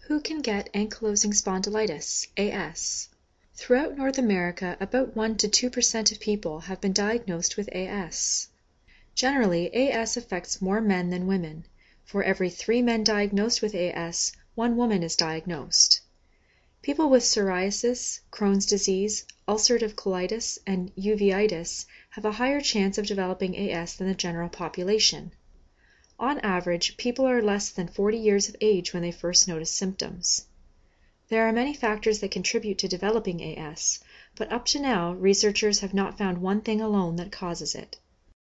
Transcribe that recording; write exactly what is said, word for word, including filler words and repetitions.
Who can get ankylosing spondylitis, A S? Throughout North America, about one to two per cent of people have been diagnosed with A S. Generally, A S affects more men than women. For every three men diagnosed with A S, one woman is diagnosed. People with psoriasis, Crohn's disease, ulcerative colitis, and uveitis have a higher chance of developing A S than the general population. On average, people are less than forty years of age when they first notice symptoms. There are many factors that contribute to developing A S, but up to now researchers have not found one thing alone that causes it.